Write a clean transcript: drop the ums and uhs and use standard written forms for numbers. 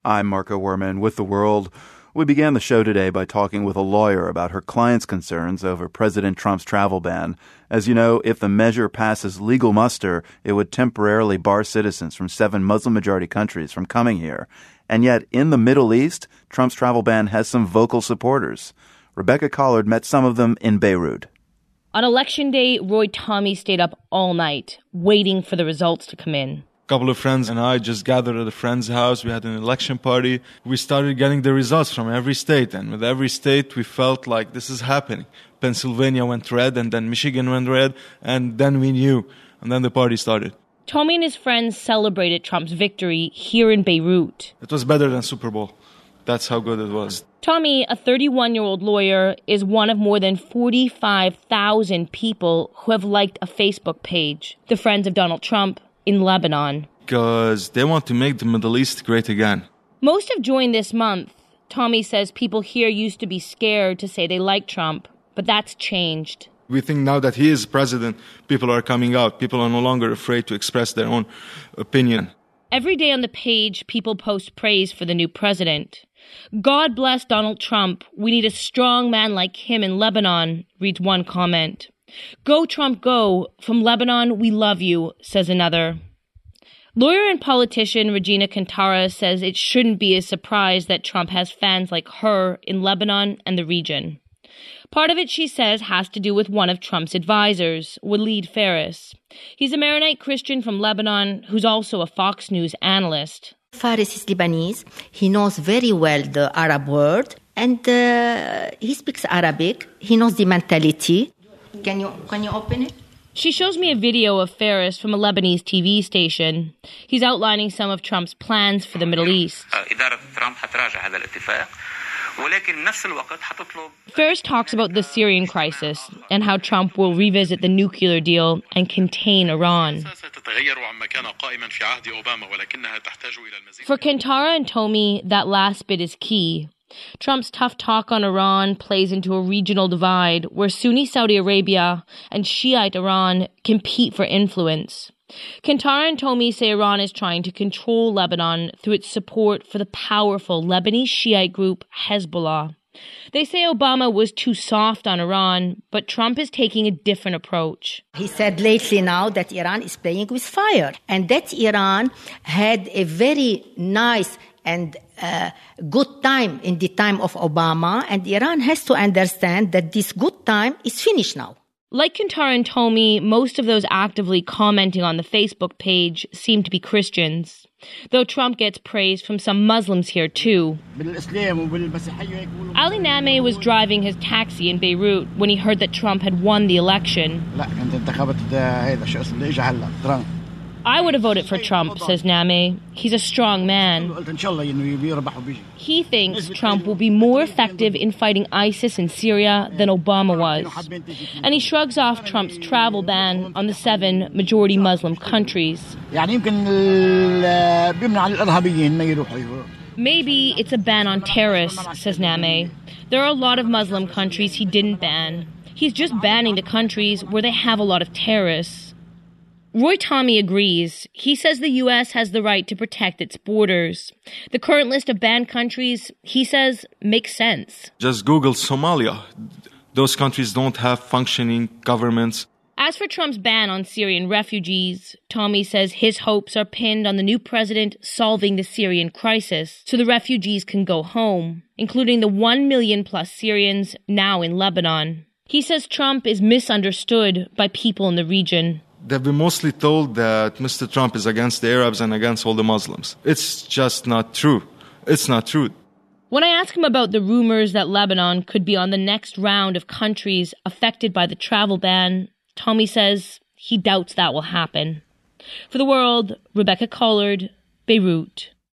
I'm Marco Werman with The World. We began the show today by talking with a lawyer about her client's concerns over President Trump's travel ban. As you know, if the measure passes legal muster, it would temporarily bar citizens from 7 Muslim-majority countries from coming here. And yet, in the Middle East, Trump's travel ban has some vocal supporters. Rebecca Collard met some of them in Beirut. On Election Day, Roy Tommy stayed up all night, waiting for the results to come in. A couple of friends and I just gathered at a friend's house. We had an election party. We started getting the results from every state. And with every state, we felt like this is happening. Pennsylvania went red, and then Michigan went red, and then we knew. And then the party started. Tommy and his friends celebrated Trump's victory here in Beirut. It was better than Super Bowl. That's how good it was. Tommy, a 31-year-old lawyer, is one of more than 45,000 people who have liked a Facebook page, the Friends of Donald Trump, in Lebanon. Because they want to make the Middle East great again. Most have joined this month. Tommy says people here used to be scared to say they like Trump, but that's changed. We think now that he is president, people are coming out. People are no longer afraid to express their own opinion. Every day on the page, people post praise for the new president. God bless Donald Trump. We need a strong man like him in Lebanon, reads one comment. Go Trump, go. From Lebanon, we love you, says another. Lawyer and politician Regina Cantara says it shouldn't be a surprise that Trump has fans like her in Lebanon and the region. Part of it, she says, has to do with one of Trump's advisors, Walid Faris. He's a Maronite Christian from Lebanon who's also a Fox News analyst. Faris is Lebanese. He knows very well the Arab world, and he speaks Arabic. He knows the mentality. Can you open it? She shows me a video of Faris from a Lebanese TV station. He's outlining some of Trump's plans for the Middle East. Faris talks about the Syrian crisis and how Trump will revisit the nuclear deal and contain Iran. For Kantara and Tommy, that last bit is key. Trump's tough talk on Iran plays into a regional divide where Sunni Saudi Arabia and Shiite Iran compete for influence. Kantara and Tommy say Iran is trying to control Lebanon through its support for the powerful Lebanese Shiite group Hezbollah. They say Obama was too soft on Iran, but Trump is taking a different approach. He said lately now that Iran is playing with fire, and that Iran had a very nice and good time in the time of Obama, and Iran has to understand that this good time is finished now. Like Kantara and Tommy, most of those actively commenting on the Facebook page seem to be Christians, though Trump gets praise from some Muslims here too. Ali Name was driving his taxi in Beirut when he heard that Trump had won the election. I would have voted for Trump, says Name. He's a strong man. He thinks Trump will be more effective in fighting ISIS in Syria than Obama was. And he shrugs off Trump's travel ban on the 7 majority Muslim countries. Maybe it's a ban on terrorists, says Name. There are a lot of Muslim countries he didn't ban. He's just banning the countries where they have a lot of terrorists. Roy Tommy agrees. He says the U.S. has the right to protect its borders. The current list of banned countries, he says, makes sense. Just Google Somalia. Those countries don't have functioning governments. As for Trump's ban on Syrian refugees, Tommy says his hopes are pinned on the new president solving the Syrian crisis so the refugees can go home, including the 1 million plus Syrians now in Lebanon. He says Trump is misunderstood by people in the region. They've been mostly told that Mr. Trump is against the Arabs and against all the Muslims. It's just not true. It's not true. When I ask him about the rumors that Lebanon could be on the next round of countries affected by the travel ban, Tommy says he doubts that will happen. For The World, Rebecca Collard, Beirut.